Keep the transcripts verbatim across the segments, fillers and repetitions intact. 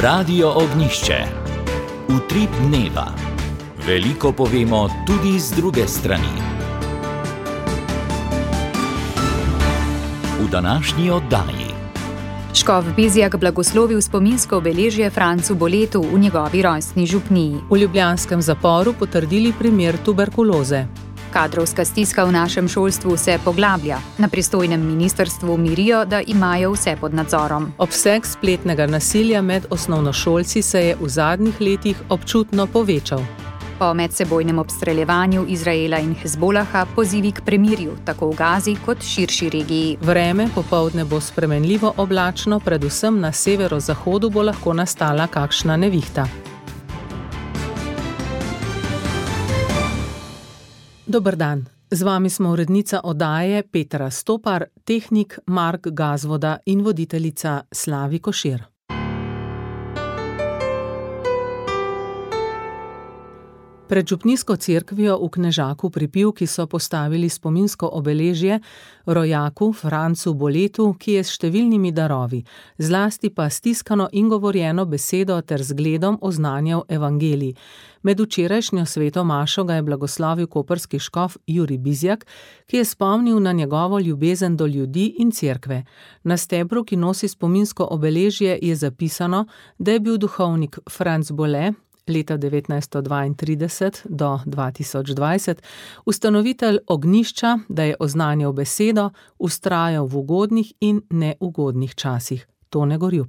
Radio Ognišče. Utrip dneva. Veliko povemo tudi z druge strani. V današnji oddaji. Škof Bizjak blagoslovil spominsko obeležje Francu Boletu v njegovi rojstni župniji. V ljubljanskem zaporu potrdili primer tuberkuloze. Kadrovska stiska v našem šolstvu se poglablja. Na pristojnem ministrstvu mirijo, da imajo vse pod nadzorom. Obseg spletnega nasilja med osnovnošolci se je v zadnjih letih občutno povečal. Po medsebojnem obstreljevanju Izraela in Hezbolaha pozivi k premirju, tako v Gazi kot širši regiji. Vreme popoldne bo spremenljivo oblačno, predvsem na severozahodu bo lahko nastala kakšna nevihta. Dober dan, z vami smo urednica oddaje Petra Stopar, tehnik Mark Gazvoda in voditeljica Slavi Košir. Pred župnijsko cerkvijo v Knežaku pri Pivki so postavili spominsko obeležje rojaku Francu Boletu, ki je s številnimi darovi, zlasti pa stiskano in govorjeno besedo ter zgledom oznanjal evangelij. Med včerajšnjo sveto mašo ga je blagoslovil koprski škof Jurij Bizjak, ki je spomnil na njegovo ljubezen do ljudi in cerkve. Na stebru, ki nosi spominsko obeležje, je zapisano, da je bil duhovnik Franc Bole leta devetnajststo dvaintrideset do dva tisoč dvajset ustanovitelj ognjišča, da je oznanjal besedo, vztrajal v ugodnih in neugodnih časih. Tone Gorjup.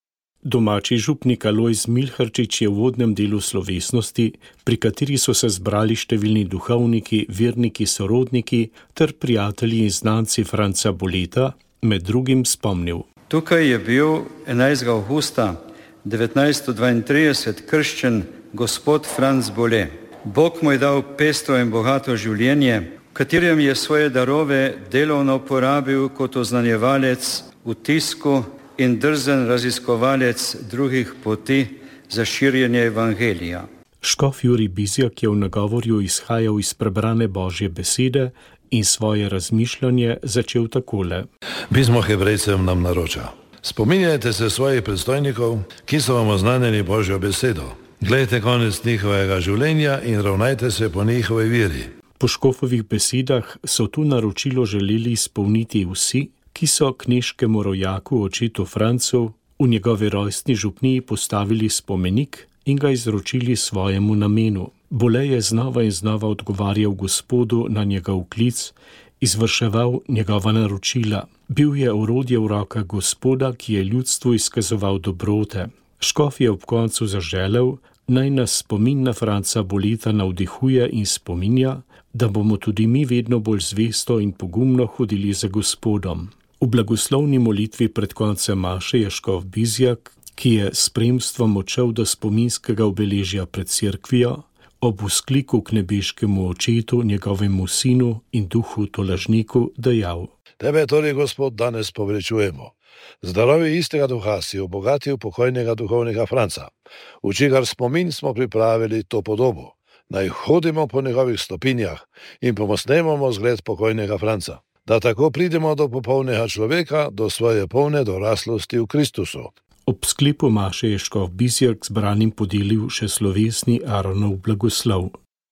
Domači župnik Alojz Milharčič je v uvodnem delu slovesnosti, pri kateri so se zbrali številni duhovniki, verniki, sorodniki ter prijatelji in znanci Franca Boleta, med drugim spomnil. Tukaj je bil enajstega avgusta devetnajststo dvaintrideset krščen gospod Franc Bole. Bog mu je dal pestro in bogato življenje, v katerem je svoje darove delovno porabil kot oznanjevalec v tisku in drzen raziskovalec drugih poti za širjenje evangelija. Škof Jurij Bizjak je v nagovorju izhajal iz prebrane Božje besede in svoje razmišljanje začel takole. Pismo Hebrejcem nam naroča: spominjajte se svojih predstojnikov, ki so vam oznanjeni Božjo besedo. Glejte konec njihovega življenja in ravnajte se po njihovi veri. Po škofovih besedah so tu naročilo želeli izpolniti vsi, ki so knežkemu rojaku očetu Francu v njegovi rojstni župniji postavili spomenik in ga izročili svojemu namenu. Bole je znova in znova odgovarjal Gospodu na njegov klic, izvrševal njegova naročila. Bil je orodje v rokah Gospoda, ki je ljudstvu izkazoval dobrote. Škof je ob koncu zaželel, naj nas spomin na Franca Boleta navdihuje in spominja, da bomo tudi mi vedno bolj zvesto in pogumno hodili za Gospodom. V blagoslovni molitvi pred koncem maše je škof Bizjak, ki je s spremstvom odšel do spominskega obeležja pred cerkvijo, ob vzkliku k nebeškemu očetu, njegovemu sinu in duhu tolažniku dejal: Tebe torej, Gospod, danes poveličujemo. Zdarovi istega duha si obogatil pokojnega duhovnika Franca, v čigar spomin smo pripravili to podobo. Naj hodimo po njegovih stopinjah in pomosnemo zgled pokojnega Franca, da tako pridemo do popolnega človeka, do svoje polne doraslosti v Kristusu. Ob sklepu maše je škof Bizjak zbranim podelil še slovesni Aronov blagoslov.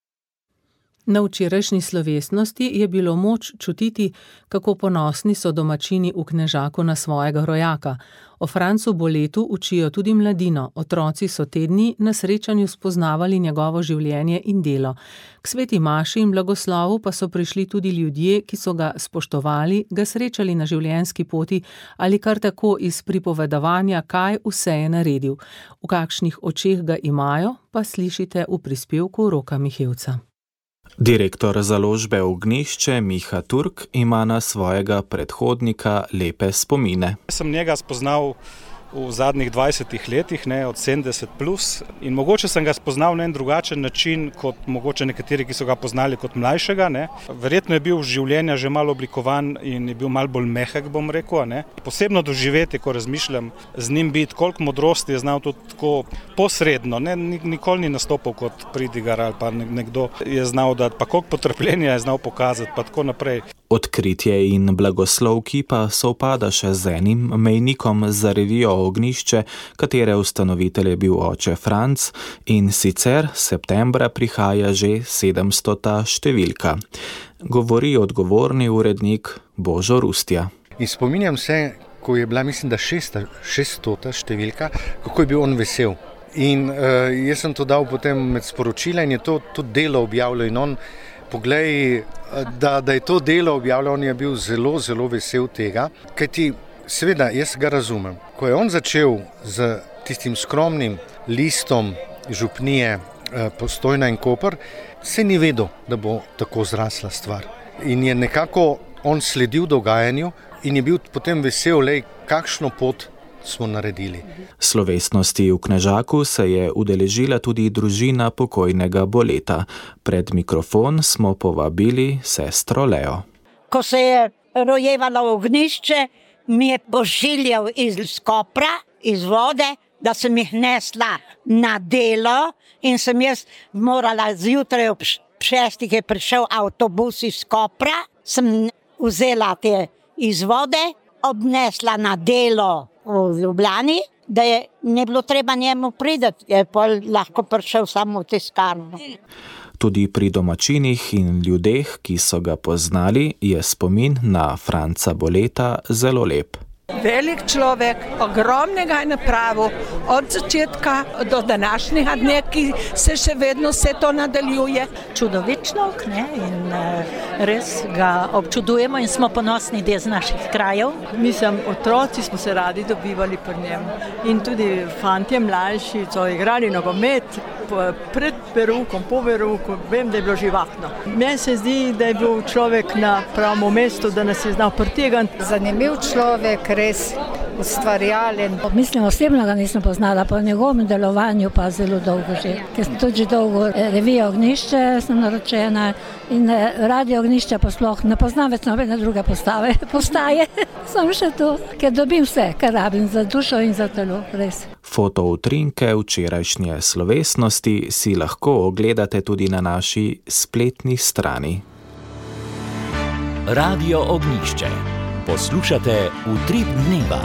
Na včerajšnji slovesnosti je bilo moč čutiti, kako ponosni so domačini v Knežaku na svojega rojaka. O Francu Boletu učijo tudi mladino. Otroci so te dni na srečanju spoznavali njegovo življenje in delo. K sveti maši in blagoslovu pa so prišli tudi ljudje, ki so ga spoštovali, ga srečali na življenjski poti ali kar tako iz pripovedovanja, kaj vse je naredil. V kakšnih očeh ga imajo, pa slišite v prispevku Roka Mihevca. Direktor založbe Ognjišče Miha Turk ima na svojega predhodnika lepe spomine. Sem njega spoznal v zadnjih dvajsetih letih, ne, od sedemdeset plus, in mogoče sem ga spoznal na en drugačen način kot mogoče nekateri, ki so ga poznali kot mlajšega. Ne. Verjetno je bil v življenja že malo oblikovan in je bil malo bolj mehek, bom rekel. Ne. Posebno doživeti, ko razmišljam z njim biti, koliko modrosti je znal tudi tako posredno. Ne. Nikoli ni nastopil kot pridigar ali pa nekdo je znal dati, pa koliko potrpljenja je znal pokazati, pa tako naprej. Odkritje in blagoslovki pa sovpada še z enim mejnikom za revijo Ognjišče, katere ustanovitelj je bil oče Franc, in sicer septembra prihaja že sedemstota številka. Govori odgovorni urednik Božo Rustja. In spominjam se, ko je bila, mislim, da šeststota številka, kako je bil on vesel. In uh, jaz sem to dal potem med sporočila in je to tudi delo objavljal in on Poglej, da, da je to delo objavljal, on je bil zelo, zelo vesel tega, kajti seveda jaz ga razumem. Ko je on začel z tistim skromnim listom župnije Postojna in Koper, se ni vedel, da bo tako zrasla stvar. In je nekako on sledil dogajanju in je bil potem vesel, lej, kakšno pot smo naredili. Slovesnosti v Knežaku se je udeležila tudi družina pokojnega Boleta. Pred mikrofon smo povabili sestro Leo. Ko se je rojevalo Ognjišče, mi je pošiljal iz Kopra, iz vode, da sem jih nesla na delo in sem jaz morala zjutraj ob šestih je prišel avtobus iz Kopra, sem vzela te iz vode, obnesla na delo v Ljubljani, da je ne bilo treba njemu priti, je pa lahko prišel samo v tiskarno. Tudi pri domačinih in ljudeh, ki so ga poznali, je spomin na Franca Boleta zelo lep. Velik človek, ogromnega je napravil od začetka do današnjega dne, ki se še vedno vse to nadaljuje. Čudovit človek, ne? In res ga občudujemo in smo ponosni del naših krajev. Mislim, otroci smo se radi dobivali pri njem in tudi fantje mlajši so igrali nogomet pred veroukom, po verouku, vem, da je bilo živahno. Meni se zdi, da je bil človek na pravem mestu, da nas je znal pritegati. Zanimiv človek, res ustvarjalen. Mislim, osebno ga nisem poznala, po njegovem delovanju pa zelo dolgo že. Ker sem tudi že dolgo revijo Ognjišče, sem naročena in radio Ognjišče pa sploh ne poznam več nobene druge postave, postaje. Sem še to, ker dobim vse, kar rabim za dušo in za telo, res. Fotoutrinke včerajšnje slovesnosti si lahko ogledate tudi na naši spletni strani. Radio Ognjišče. Poslušate Utrip dneva.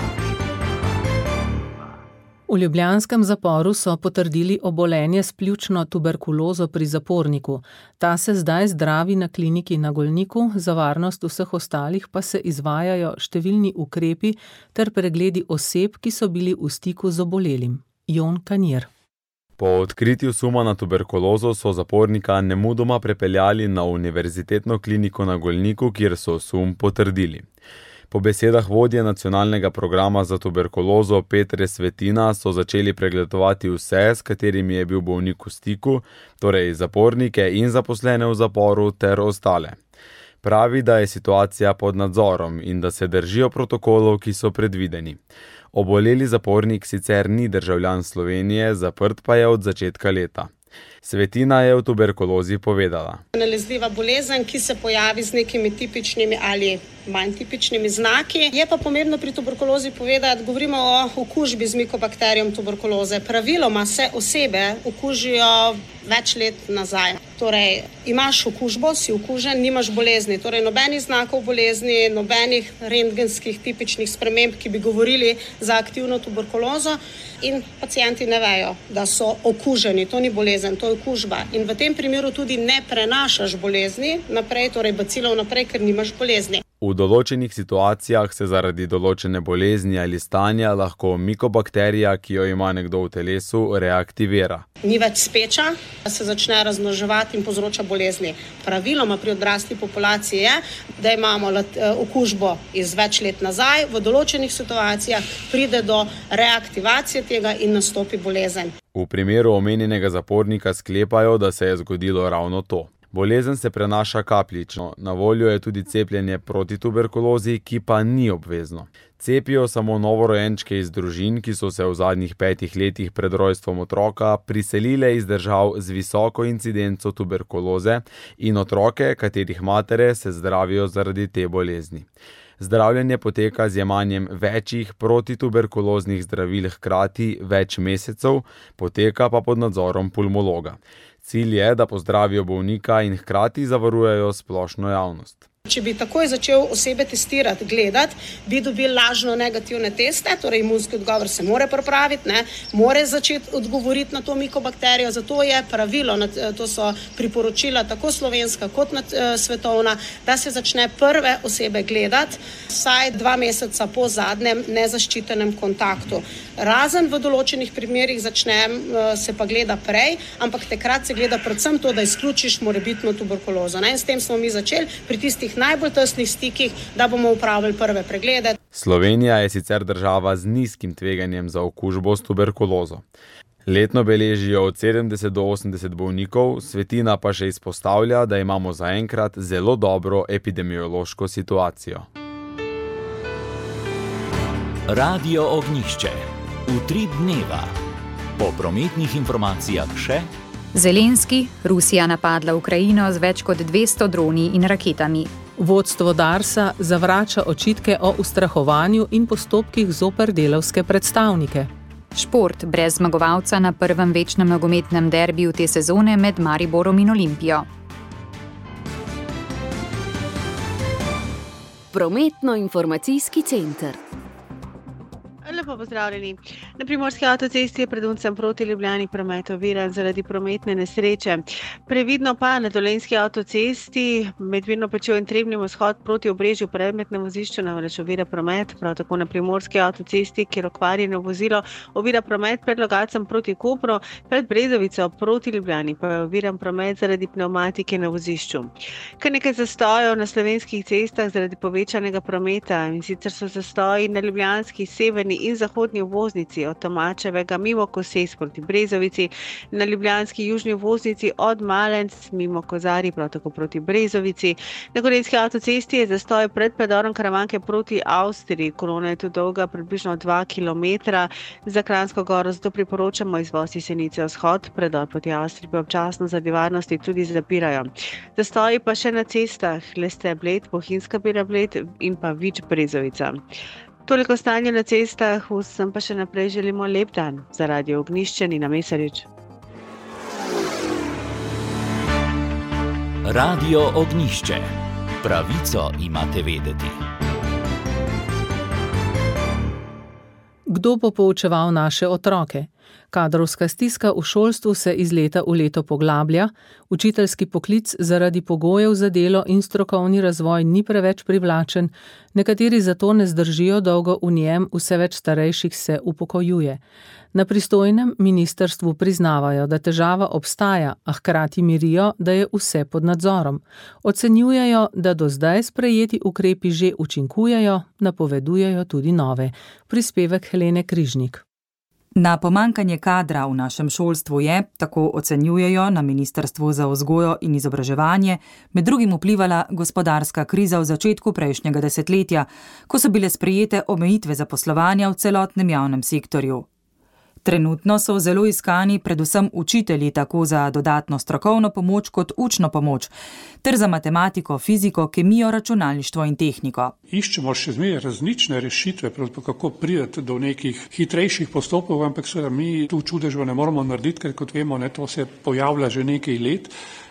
V ljubljanskem zaporu so potrdili obolenje s pljučno tuberkulozo pri zaporniku. Ta se zdaj zdravi na kliniki na Golniku, za varnost vseh ostalih pa se izvajajo številni ukrepi ter pregledi oseb, ki so bili v stiku z obolelim. Jon Kanjer. Po odkritju suma na tuberkulozo so zapornika nemudoma prepeljali na univerzitetno kliniko na Golniku, kjer so sum potrdili. Po besedah vodje nacionalnega programa za tuberkulozo Petre Svetina so začeli pregledovati vse, s katerimi je bil bolnik v stiku, torej zapornike in zaposlene v zaporu ter ostale. Pravi, da je situacija pod nadzorom in da se držijo protokolov, ki so predvideni. Oboleli zapornik sicer ni državljan Slovenije, zaprt pa je od začetka leta. Svetina je o tuberkulozi povedala. Nalezljiva bolezen, ki se pojavi z nekimi tipičnimi ali manj tipičnimi znaki. Je pa pomembno pri tuberkulozi povedati, govorimo o okužbi z mikobakterijom tuberkuloze. Praviloma se osebe okužijo več let nazaj. Torej, imaš okužbo, si okužen, nimaš bolezni. Torej, nobenih znakov bolezni, nobenih rentgenskih tipičnih sprememb, ki bi govorili za aktivno tuberkulozo in pacienti ne vejo, da so okuženi. To ni bolezen, to je okužba. In v tem primeru tudi ne prenašaš bolezni naprej, torej bacilov naprej, ker nimaš bolezni. V določenih situacijah se zaradi določene bolezni ali stanja lahko mikobakterija, ki jo ima nekdo v telesu, reaktivira. Ni več speča, se začne razmnoževati in povzroča bolezni. Praviloma pri odrasli populaciji je, da imamo okužbo iz več let nazaj, v določenih situacijah pride do reaktivacije tega in nastopi bolezen. V primeru omenjenega zapornika sklepajo, da se je zgodilo ravno to. Bolezen se prenaša kapljično, na voljo je tudi cepljenje proti tuberkulozi, ki pa ni obvezno. Cepijo samo novorojenčke iz družin, ki so se v zadnjih petih letih pred rojstvom otroka priselile iz držav z visoko incidenco tuberkuloze in otroke, katerih matere se zdravijo zaradi te bolezni. Zdravljenje poteka z jemanjem večjih protituberkuloznih zdravil hkrati več mesecev, poteka pa pod nadzorom pulmologa. Cilj je, da pozdravijo bolnika in hkrati zavarujejo splošno javnost. Če bi takoj začel osebe testirati, gledati, bi dobili lažno negativne teste, torej imunski odgovor se more pripraviti, ne, more začeti odgovoriti na to mikobakterijo, zato je pravilo, to so priporočila tako slovenska kot svetovna, da se začne prve osebe gledati vsaj dva meseca po zadnjem nezaščitenem kontaktu. Razen v določenih primerih začnem, se pa gleda prej, ampak takrat se gleda predvsem to, da izključiš morebitno tuberkulozo. Ne? In s tem smo mi začeli pri tistih najbolj tesnih stikih, da bomo upravili prve preglede. Slovenija je sicer država z nizkim tveganjem za okužbo s tuberkulozo. Letno beležijo od sedemdeset do osemdeset bolnikov, Svetina pa še izpostavlja, da imamo zaenkrat zelo dobro epidemiološko situacijo. Radio Ognjišče. Utrip dneva. Po prometnih informacijah še Zelenski, Rusija napadla Ukrajino z več kot dvesto droni in raketami. Vodstvo Darsa zavrača očitke o ustrahovanju in postopkih zoper delavske predstavnike. Šport brez zmagovalca na prvem večnem nogometnem derbiju te sezone med Mariborom in Olimpijo. Prometno-informacijski center. Lepo pozdravljeni. Na Primorski avtocesti je preduncem proti Ljubljani promet oviran zaradi prometne nesreče. Previdno pa na Dolenjski avtocesti med Mirno Pečjo in Trebnjem vzhod proti Obrežju predmetnem vozišču namreč ovira promet, prav tako na Primorski avtocesti, kjer okvarjeno vozilo ovira promet pred Logatcem proti Kopru, pred Brezovico proti Ljubljani pa je oviran promet zaradi pnevmatike na vozišču. Kar nekaj zastojev na slovenskih cestah zaradi povečanega prometa, in sicer so zastoji na ljubljanski, severni in zahodni obvoznici od Tomačevega mimo Koses proti Brezovici, na ljubljanski južni obvoznici od Malenc mimo Kozarij prav tako proti Brezovici. Na Gorenjski avtocesti je zastoj pred predorom Karavanke proti Avstriji. Kolona je tu dolga približno dva kilometra. Za Kranjsko Goro zato priporočamo izvoz iz Senice vzhod, predor proti Avstriji pa občasno zaradi varnosti tudi zapirajo. Zastoji pa še na cestah Leste Bled, Bohinjska Bira Bled in pa Vič Brezovica. Toliko stanja na cestah, vsem pa še naprej želimo lep dan. Za Radio Ognjišče Nina Mesarič. Radio Ognjišče. Pravico imate vedeti. Kdo bo poučeval naše otroke? Kadrovska stiska v šolstvu se iz leta v leto poglablja, učiteljski poklic zaradi pogojev za delo in strokovni razvoj ni preveč privlačen, nekateri zato ne zdržijo dolgo v njem, vse več starejših se upokojuje. Na pristojnem ministrstvu priznavajo, da težava obstaja, a hkrati mirijo, da je vse pod nadzorom. Ocenjujejo, da do zdaj sprejeti ukrepi že učinkujejo, napovedujejo tudi nove. Prispevek Helene Križnik. Na pomanjkanje kadra v našem šolstvu je, tako ocenjujejo na Ministrstvu za vzgojo in izobraževanje, med drugim vplivala gospodarska kriza v začetku prejšnjega desetletja, ko so bile sprejete omejitve zaposlovanja v celotnem javnem sektorju. Trenutno so zelo iskani predvsem učitelji tako za dodatno strokovno pomoč kot učno pomoč, ter za matematiko, fiziko, kemijo, računalništvo in tehniko. Iščemo še zmeraj različne rešitve, kako priti do nekih hitrejših postopkov, ampak seveda mi tu čudežev ne moramo narediti, ker kot vemo, ne, to se pojavlja že nekaj let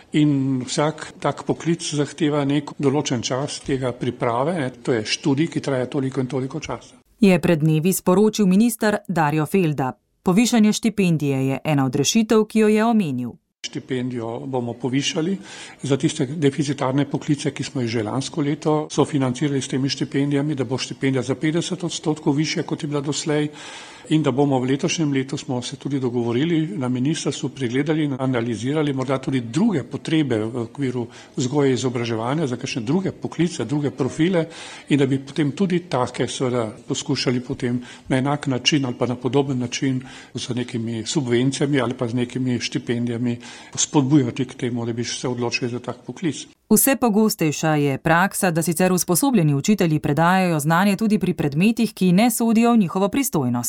in vsak tak poklic zahteva nek določen čas tega priprave, ne, to je študij, ki traja toliko in toliko časa. Je pred dnevi sporočil minister Darjo Felda. Povišanje štipendije je ena od rešitev, ki jo je omenil. Štipendijo bomo povišali za tiste deficitarne poklice, ki smo jih že lansko leto sofinancirali s temi štipendijami, da bo štipendija za petdeset odstotkov višja, kot je bila doslej, in da bomo v letošnjem letu smo se tudi dogovorili na ministrstvu, pregledali in analizirali morda tudi druge potrebe v okviru vzgoje in izobraževanja za kakšne druge poklice, druge profile in da bi potem tudi take seveda poskušali potem na enak način ali pa na podoben način z nekimi subvencijami ali pa z nekimi štipendijami spodbujati k temu, da bi se odločili za tak poklic. Vse pogostejša je praksa, da sicer usposobljeni učitelji predajajo znanje tudi pri predmetih, ki ne sodijo v njihovo pristojnost.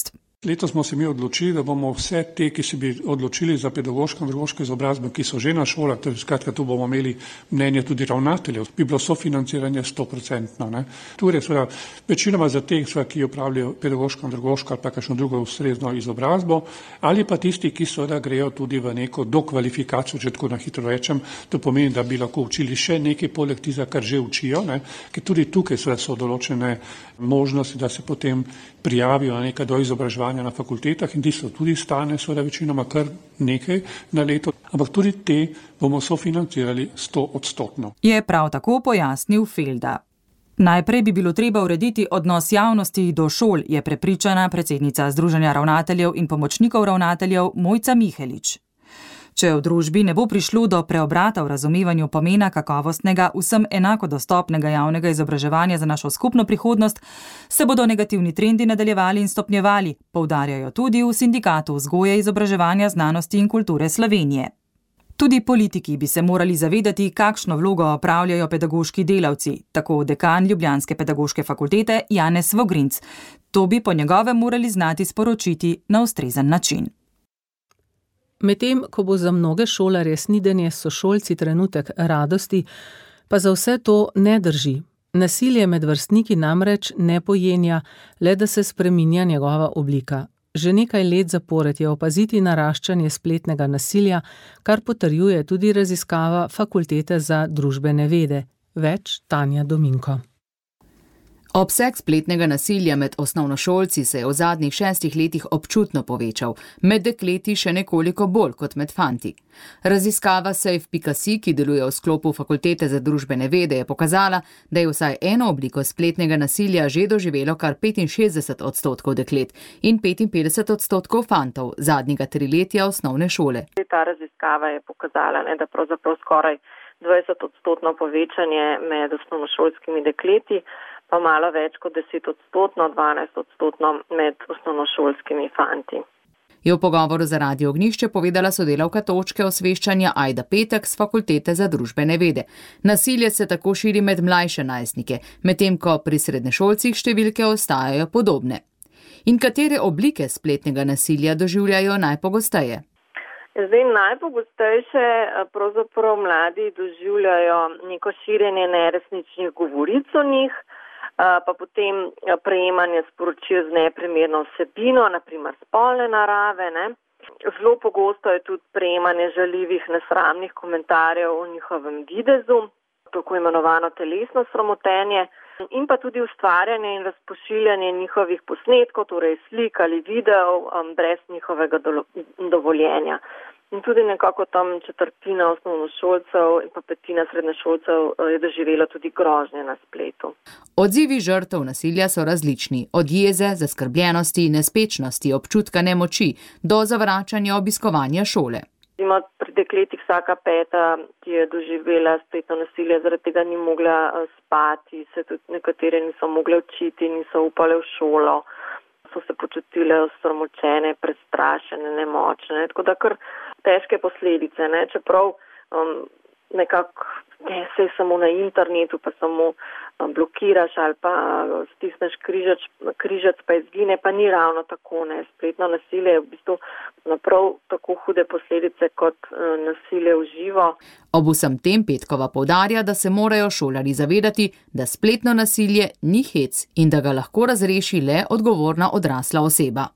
Letos smo se mi odločili, da bomo vse te, ki se bi odločili za pedagoško in andragoško izobrazbo, ki so že na šolah, torej skratka tu bomo imeli mnenje tudi ravnateljev, bi bilo sofinanciranje sto procentno. Torej, seveda, večinoma za te, ki opravljajo pedagoško, andragoško ali pa kakšno drugo ustrezno izobrazbo, ali pa tisti, ki seveda grejo tudi v neko dokvalifikacijo, če tako na hitro rečem, to pomeni, da bi lahko učili še nekaj poleg tistega, kar že učijo, ne? Ker tudi tukaj seveda so določene možnosti, da se potem prijavijo na nekaj do izobraževanja na fakultetah in tisto tudi stane seveda večinoma kar nekaj na leto, ampak tudi te bomo sofinancirali sto odstotno. Je prav tako pojasnil Felda. Najprej bi bilo treba urediti odnos javnosti do šol, je prepričana predsednica Združenja ravnateljev in pomočnikov ravnateljev Mojca Mihelič. Če v družbi ne bo prišlo do preobrata v razumevanju pomena kakovostnega, vsem enako dostopnega javnega izobraževanja za našo skupno prihodnost, se bodo negativni trendi nadaljevali in stopnjevali, poudarjajo tudi v Sindikatu vzgoje, izobraževanja, znanosti in kulture Slovenije. Tudi politiki bi se morali zavedati, kakšno vlogo opravljajo pedagoški delavci, tako dekan ljubljanske pedagoške fakultete Janez Vogrinc. To bi po njegovem morali znati sporočiti na ustrezen način. Medtem, ko bo za mnoge šolarje snidenje s sošolci trenutek radosti, pa za vse to ne drži. Nasilje med vrstniki namreč ne pojenja, le da se spreminja njegova oblika. Že nekaj let zapored je opaziti naraščanje spletnega nasilja, kar potrjuje tudi raziskava Fakultete za družbene vede. Več Tanja Dominko. Obseg spletnega nasilja med osnovnošolci se je v zadnjih šestih letih občutno povečal, med dekleti še nekoliko bolj kot med fanti. Raziskava Safe pika si, ki deluje v sklopu Fakultete za družbene vede, je pokazala, da je vsaj eno obliko spletnega nasilja že doživelo kar petinšestdeset odstotkov deklet in petinpetdeset odstotkov fantov zadnjega triletja osnovne šole. Ta raziskava je pokazala, ne, da pravzaprav skoraj dvajset odstotno povečanje med osnovnošolskimi dekleti, pa malo več kot deset odstotno, dvanajst odstotno med osnovnošolskimi fanti. Je v pogovoru za Radio Ognjišče povedala sodelavka točke osveščanja Ajda Petek z Fakultete za družbene vede. Nasilje se tako širi med mlajše najstnike, medtem ko pri srednješolcih številke ostajajo podobne. In katere oblike spletnega nasilja doživljajo najpogosteje? Zdaj, najpogostejše pravzaprav mladi doživljajo neko širjenje neresničnih govoric o njih, pa potem prejemanje sporočil z neprimerno vsebino, naprimer spolne narave. Ne? Zelo pogosto je tudi prejemanje žaljivih, nesramnih komentarjev o njihovem videzu, tako imenovano telesno sramotenje, in pa tudi ustvarjanje in razpošiljanje njihovih posnetkov, torej slik ali videov, brez njihovega dovoljenja. In tudi nekako tam četrtina osnovnošolcev in pa petina srednješolcev je doživelo tudi grožnje na spletu. Odzivi žrtev nasilja so različni, od jeze, zaskrbljenosti, nespečnosti, občutka nemoči do zavračanja obiskovanja šole. Ima pri dekletih vsaka peta, ki je doživela spletno nasilje, zaradi tega ni mogla spati, se tudi nekatere niso mogle učiti, niso upale v šolo, so se počutile osramočene, prestrašene, nemočne, tako da kar težke posledice, ne? Čeprav um, nekako ne se samo na internetu, pa samo um, blokiraš ali pa stisneš križač, križac pa izgine, pa ni ravno tako, ne. Spletno nasilje je v bistvu naprav tako hude posledice kot uh, nasilje v živo. Ob vsem tem Petkova poudarja, da se morajo šolarji zavedati, da spletno nasilje ni hec in da ga lahko razreši le odgovorna odrasla oseba.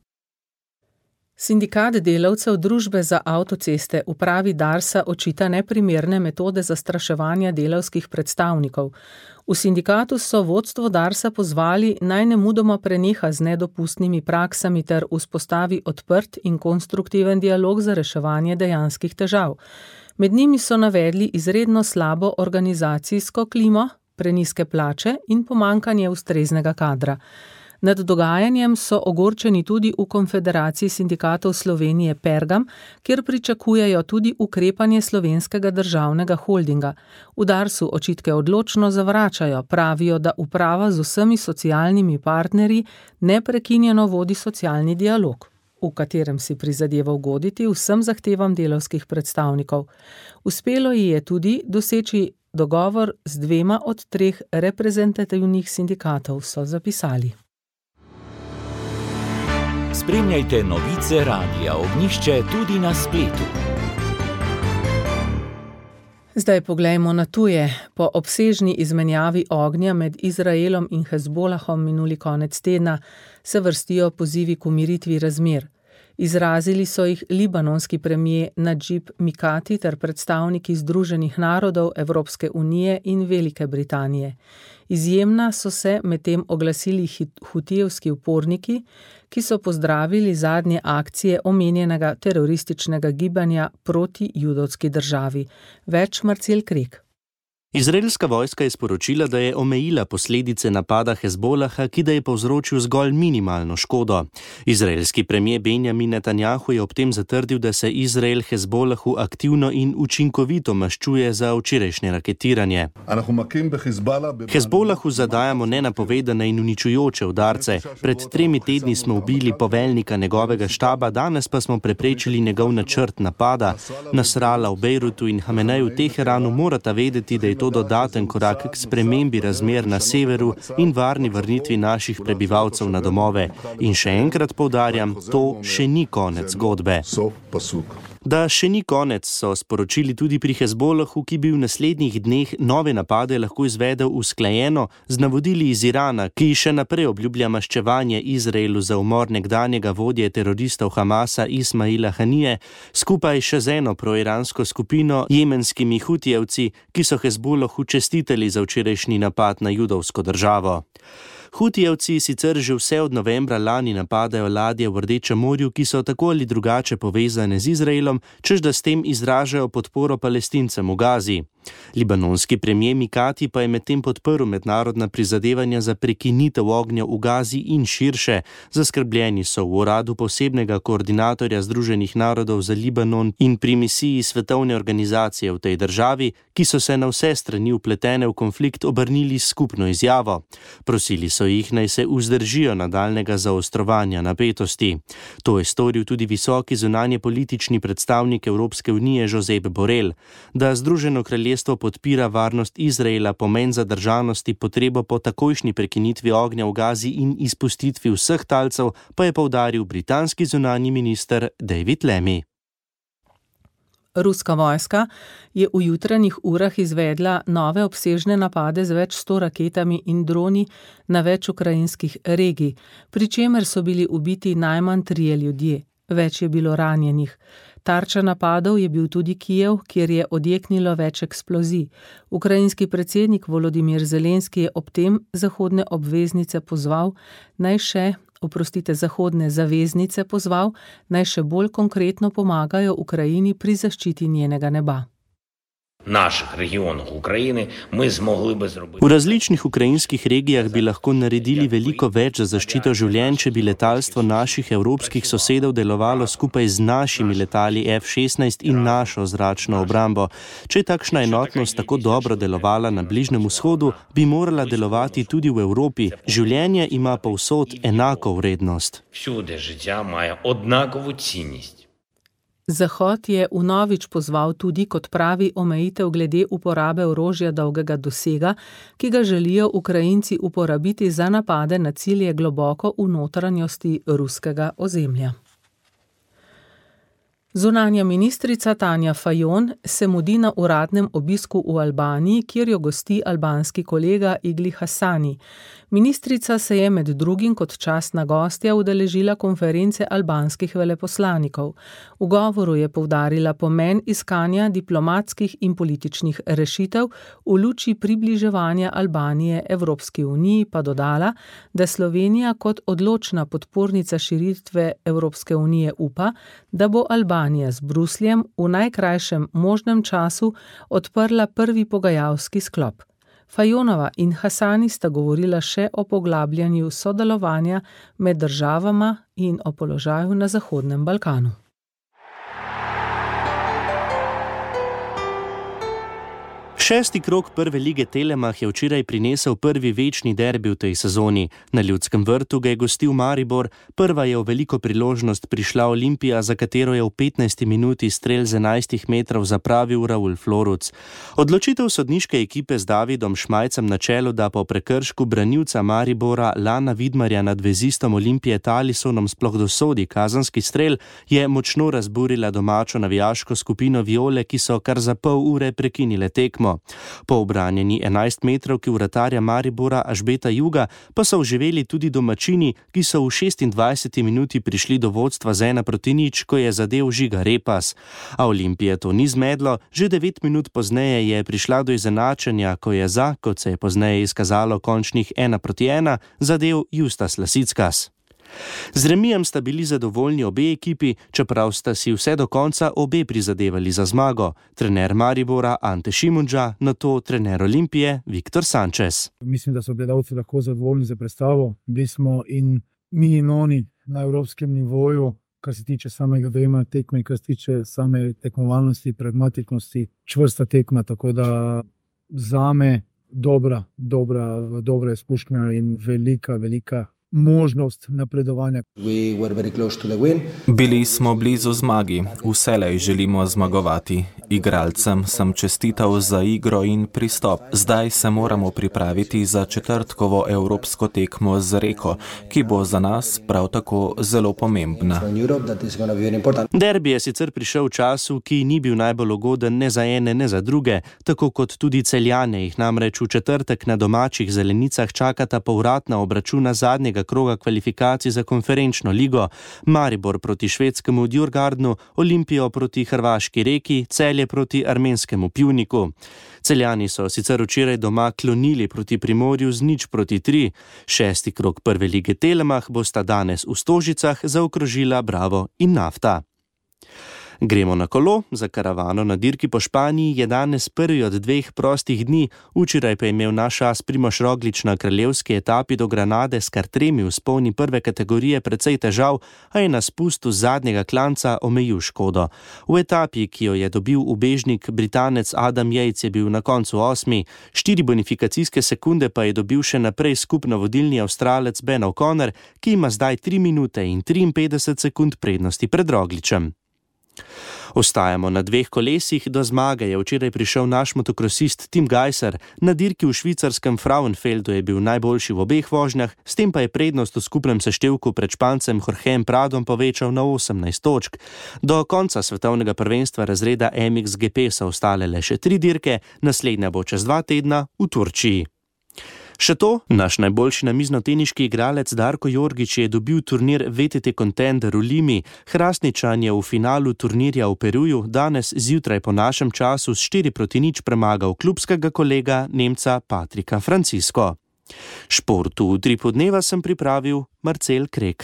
Sindikat delavcev družbe za avtoceste upravi Darsa očita neprimerne metode zastraševanja delavskih predstavnikov. V sindikatu so vodstvo Darsa pozvali, naj nemudoma preneha z nedopustnimi praksami ter vzpostavi odprt in konstruktiven dialog za reševanje dejanskih težav. Med njimi so navedli izredno slabo organizacijsko klimo, prenizke plače in pomanjkanje ustreznega kadra. Nad dogajanjem so ogorčeni tudi v Konfederaciji sindikatov Slovenije Pergam, kjer pričakujejo tudi ukrepanje Slovenskega državnega holdinga. V Darsu očitke odločno zavračajo, pravijo, da uprava z vsemi socialnimi partnerji neprekinjeno vodi socialni dialog, v katerem si prizadeva ugoditi vsem zahtevam delavskih predstavnikov. Uspelo ji je tudi doseči dogovor z dvema od treh reprezentativnih sindikatov, so zapisali. Spremljajte novice Radia Ognjišče tudi na spletu. Zdaj poglejmo na tuje. Po obsežni izmenjavi ognja med Izraelom in Hezbolahom minuli konec tedna se vrstijo pozivi k umiritvi razmer. Izrazili so jih libanonski premier Nadžib Mikati ter predstavniki Združenih narodov, Evropske unije in Velike Britanije. Izjemna so se medtem oglasili hutijevski uporniki, ki so pozdravili zadnje akcije omenjenega terorističnega gibanja proti judovski državi. Več Marcel Krek. Izraelska vojska je sporočila, da je omejila posledice napada Hezbolaha, ki da je povzročil zgolj minimalno škodo. Izraelski premier Benjamin Netanjahu je ob tem zatrdil, da se Izrael Hezbolahu aktivno in učinkovito maščuje za včerajšnje raketiranje. Hezbolahu zadajamo nenapovedane in uničujoče udarce. Pred tremi tedni smo ubili poveljnika njegovega štaba, danes pa smo preprečili njegov načrt napada. Nasrala v Bejrutu in Hameneju v Teheranu morata vedeti, da je to dodaten korak k spremembi razmer na severu in varni vrnitvi naših prebivalcev na domove. In še enkrat poudarjam, to še ni konec zgodbe. Da še ni konec, so sporočili tudi pri Hezbolahu, ki bi v naslednjih dneh nove napade lahko izvedel usklajeno z navodili iz Irana, ki še naprej obljublja maščevanje Izraelu za umor nekdanjega vodje teroristov Hamasa Ismaila Hanije, skupaj še z eno proiransko skupino, jemenskimi hutijevci, ki so Hezbolahu čestitali za včerajšnji napad na judovsko državo. Hutijevci sicer že vse od novembra lani napadajo ladje v Rdečem morju, ki so tako ali drugače povezane z Izraelom, čež da s tem izražajo podporo Palestincem v Gazi. Libanonski premier Mikati pa je medtem podprl mednarodna prizadevanja za prekinitev ognja v Gazi in širše. Zaskrbljeni so v uradu posebnega koordinatorja Združenih narodov za Libanon in pri misiji svetovne organizacije v tej državi, ki so se na vse strani vpletene v konflikt obrnili s skupno izjavo. Prosili so jih, naj se vzdržijo nadaljnega zaostrovanja napetosti. To je storil tudi visoki zunanje politični predstavnik Evropske unije Josep Borrell. Da Združeno kraljestvo podpira varnost Izraela, pomen zadržanosti, potrebo po takojšnji prekinitvi ognja v Gazi in izpustitvi vseh talcev, pa je poudaril britanski zunanji minister David Lammy. Ruska vojska je v jutranjih urah izvedla nove obsežne napade z več sto raketami in droni na več ukrajinskih regij, pri čemer so bili ubiti najmanj trije ljudje. Več je bilo ranjenih. Tarča napadov je bil tudi Kijev, kjer je odjeknilo več eksplozij. Ukrajinski predsednik Volodimir Zelenski je ob tem zahodne obveznice pozval, naj še, oprostite, zahodne zaveznice pozval, naj še bolj konkretno pomagajo Ukrajini pri zaščiti njenega neba. Naših regionih Ukrajine mi zmogli bi zробити. V različnih ukrajinskih regijah bi lahko naredili veliko več za zaščito življenj, če bi letalstvo naših evropskih sosedov delovalo skupaj z našimi letali F šestnajst in našo zračno obrambo. Če je takšna enotnost tako dobro delovala na Bližnjem vzhodu, bi morala delovati tudi v Evropi. Življenje ima povsod enako vrednost. Všude življenje ima однакову цінність. Zahod je vnovič pozval tudi, kot pravi, omejitev glede uporabe orožja dolgega dosega, ki ga želijo Ukrajinci uporabiti za napade na cilje globoko v notranjosti ruskega ozemlja. Zunanja ministrica Tanja Fajon se mudi na uradnem obisku v Albaniji, kjer jo gosti albanski kolega Igli Hasani. Ministrica se je med drugim kot častna gostja udeležila konference albanskih veleposlanikov. V govoru je poudarila pomen iskanja diplomatskih in političnih rešitev v luči približevanja Albanije Evropski uniji, pa dodala, da Slovenija kot odločna podpornica širitve Evropske unije upa, da bo Albanija z Brusljem v najkrajšem možnem času odprla prvi pogajalski sklop. Fajonova in Hasani sta govorila še o poglabljanju sodelovanja med državama in o položaju na Zahodnem Balkanu. Šesti krog prve lige Telemach je včeraj prinesel prvi večni derbi v tej sezoni. Na Ljudskem vrtu ga je gostil Maribor, prva je v veliko priložnost prišla Olimpija, za katero je v petnajsti minuti strel z enajstih metrov zapravil Raul Floruc. Odločitev sodniške ekipe z Davidom Šmajcem na čelu, da po prekršku branilca Maribora Lana Vidmarja nad vezistom Olimpije Talisonom sploh dosodi kazenski strel, je močno razburila domačo navijaško skupino Viole, ki so kar za pol ure prekinile tekmo. Po obranjeni enajst metrovki vratarja Maribora Ažbeta Juga pa so oživeli tudi domačini, ki so v šestindvajseti minuti prišli do vodstva z ena proti nič, ko je zadel Žiga Repas. A Olimpije to ni zmedlo, že devet minut pozneje je prišla do izenačenja, ko je za, kot se je pozneje izkazalo, končnih ena proti ena zadel Justas Lasickas. Z remijem sta bili zadovoljni obe ekipi, čeprav sta si vse do konca obe prizadevali za zmago. Trener Maribora Ante Šimundža, nato trener Olimpije Viktor Sanchez. Mislim, da so gledalci lahko zadovoljni za predstavo. Bili smo in mi in oni na evropskem nivoju, kar se tiče samega dojema tekme, kar se tiče same tekmovalnosti, pragmatičnosti, čvrsta tekma, tako da zame dobra, dobra, dobra izkušnja in velika, velika možnost napredovanja. Bili smo blizu zmagi, vselej želimo zmagovati. Igralcem sem čestital za igro in pristop. Zdaj se moramo pripraviti za četrtkovo evropsko tekmo z Reko, ki bo za nas prav tako zelo pomembna. Derbi je sicer prišel v času, ki ni bil najbolj ugoden ne za ene, ne za druge, tako kot tudi Celjane. Jih namreč v četrtek na domačih Zelenicah čakata povratna obračuna zadnjega kroga kvalifikacij za konferenčno ligo. Maribor proti švedskemu Djurgardnu, Olimpijo proti hrvaški Reki, Celje proti armenskemu Pjuniku. Celjani so sicer včeraj doma klonili proti Primorju z nič proti tri. Šesti krog prve lige Telemach bosta danes v Stožicah zaokrožila Bravo in Nafta. Gremo na kolo. Za karavano na dirki po Španiji je danes prvi od dveh prostih dni, včeraj pa je imel naš as Primož Roglič na kraljevski etapi do Granade s kar tremi vzponi prve kategorije precej težav, a je na spustu zadnjega klanca omejil škodo. V etapi, ki jo je dobil ubežnik Britanec Adam Yates, je bil na koncu osmi, štiri bonifikacijske sekunde pa je dobil še naprej skupno vodilni Avstralec Ben O'Connor, ki ima zdaj tri minute in triinpetdeset sekund prednosti pred Rogličem. Ostajamo na dveh kolesih, do zmage je včeraj prišel naš motokrosist Tim Gajser. Na dirki v švicarskem Frauenfeldu je bil najboljši v obeh vožnjah, s tem pa je prednost v skupnem seštevku pred Špancem Jorgejem Pradom povečal na osemnajst točk. Do konca svetovnega prvenstva razreda M X G P so ostale le še tri dirke, naslednja bo čez dva tedna v Turčiji. Še to, naš najboljši namiznoteniški igralec Darko Jorgić je dobil turnir V T T Contender v Limi. Hrastničan je v finalu turnirja v Peruju danes zjutraj po našem času s štiri proti nič premagal klubskega kolega Nemca Patrika Francisco. Športu v Utripu dneva sem pripravil Marcel Krek.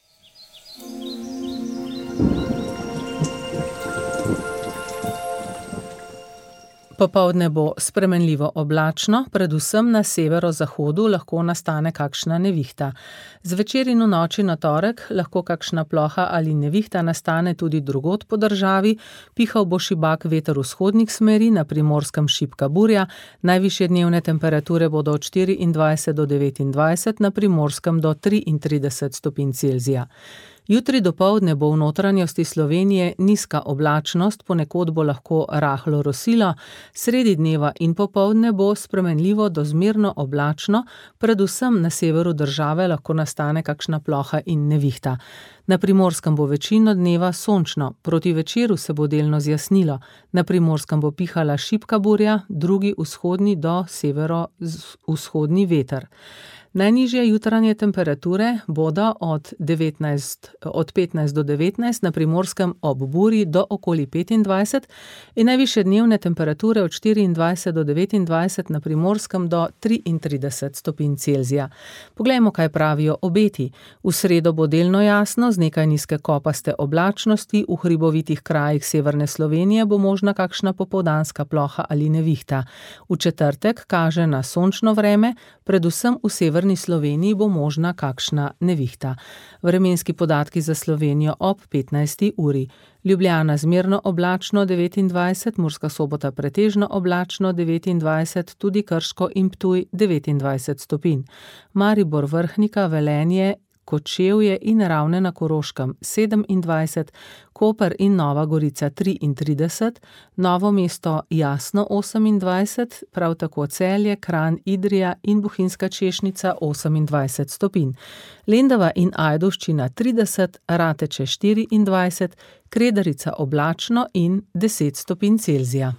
Popoldne bo spremenljivo oblačno, predvsem na severozahodu lahko nastane kakšna nevihta. Zvečer in v noči na torek lahko kakšna ploha ali nevihta nastane tudi drugod po državi, pihal bo šibak veter vzhodnih smeri, na Primorskem šibka burja, najvišje dnevne temperature bodo od štiriindvajset do devetindvajset, na Primorskem do triintrideset stopinj Celzija. Jutri dopoldne bo v notranjosti Slovenije nizka oblačnost, ponekod bo lahko rahlo rosilo, sredi dneva in popoldne bo spremenljivo do zmerno oblačno, predvsem na severu države lahko nastane kakšna ploha in nevihta. Na Primorskem bo večino dneva sončno, proti večeru se bo delno zjasnilo. Na Primorskem bo pihala šibka burja, drugi vzhodni do severovzhodni veter. Najnižje jutranje temperature bodo od, devetnajst, od petnajst do devetnajst, na Primorskem ob burji do okoli petindvajset in najvišje dnevne temperature od štiriindvajset do devetindvajset, na Primorskem do triintrideset stopinj Celzija. Poglejmo, kaj pravijo obeti. V sredo bo delno jasno, z nekaj nizke kopaste oblačnosti, v hribovitih krajih severne Slovenije bo možna kakšna popoldanska ploha ali nevihta. V četrtek kaže na sončno vreme, predvsem v severni severni Sloveniji bo možna kakšna nevihta. Vremenski podatki za Slovenijo ob petnajsti uri. Ljubljana zmerno oblačno devetindvajset, Murska Sobota pretežno oblačno devetindvajset, tudi Krško in Ptuj devetindvajset stopinj. Maribor, Vrhnika, Velenje, Kočevje in Ravne na Koroškem sedemindvajset, Koper in Nova Gorica triintrideset, Novo mesto Jasno osemindvajset, prav tako Celje, Kranj, Idrija in Bohinjska Češnica osemindvajset stopinj. Lendava in Ajdovščina trideset, Rateče štiriindvajset, Kredarica oblačno in deset stopinj Celzija.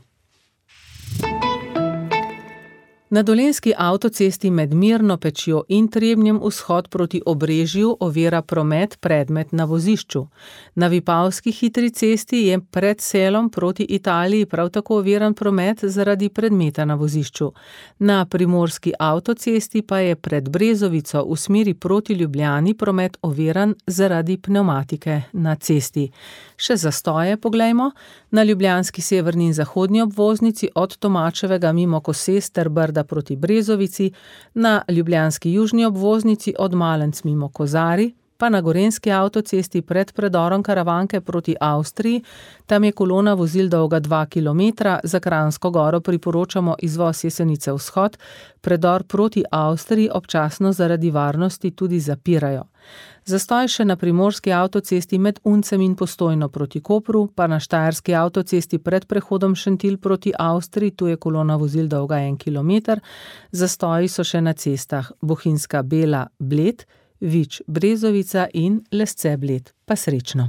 Na dolenjski avtocesti med Mirno Pečjo in Trebnjem vzhod proti Obrežju ovira promet predmet na vozišču. Na Vipavski hitri cesti je pred selom proti Italiji prav tako oviran promet zaradi predmeta na vozišču. Na primorski avtocesti pa je pred Brezovico v smeri proti Ljubljani promet oviran zaradi pnevmatike na cesti. Še zastoje poglejmo. Na ljubljanski severni in zahodni obvoznici od Tomačevega mimo Koses ter Brda proti Brezovici, na ljubljanski južni obvoznici od Malenc mimo Kozari, pa na gorenjski avtocesti pred predorom Karavanke proti Avstriji, tam je kolona vozil dolga dva kilometra, za Kranjsko Goro priporočamo izvoz Jesenice vzhod, predor proti Avstriji občasno zaradi varnosti tudi zapirajo. Zastoj še na primorski avtocesti med Uncem in Postojno proti Kopru, pa na štajerski avtocesti pred prehodom Šentilj proti Avstriji, tu je kolona vozil dolga en kilometer. Zastoji so še na cestah Bohinjska Bela Bled, Vič Brezovica in Lesce Bled. Pa srečno.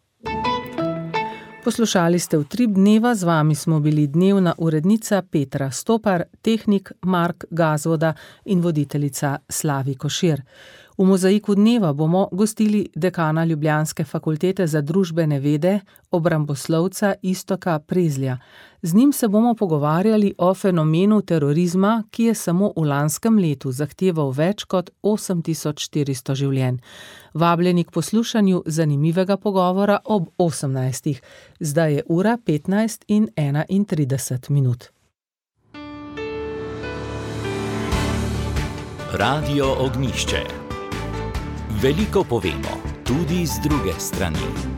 Poslušali ste Utrip dneva, z vami smo bili dnevna urednica Petra Stopar, tehnik Mark Gazvoda in voditeljica Slavi Košir. V Mozaiku dneva bomo gostili dekana Ljubljanske fakultete za družbene vede, obramboslovca Iztoka Prezlja. Z njim se bomo pogovarjali o fenomenu terorizma, ki je samo v lanskem letu zahteval več kot osem tisoč štiristo življenj. Vabljeni k poslušanju zanimivega pogovora ob osemnajstih. Zdaj je ura petnajst in enaintrideset minut. Radio Ognjišče. Veliko povemo, tudi z druge strani.